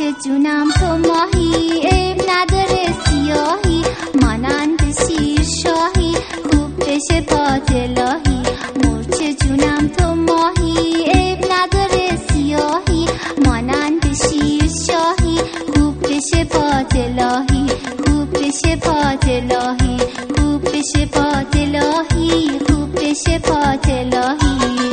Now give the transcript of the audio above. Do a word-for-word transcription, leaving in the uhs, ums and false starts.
جونم تو ماهی، عیب نداره سیاهی، مانند شیر شاهی، خوب بشه پات الهی. مرچ جونم تو ماهی، عیب نداره سیاهی، مانند شیر شاهی، خوب بشه پات الهی، خوب بشه پات الهی، خوب بشه پات الهی، خوب بشه پات الهی.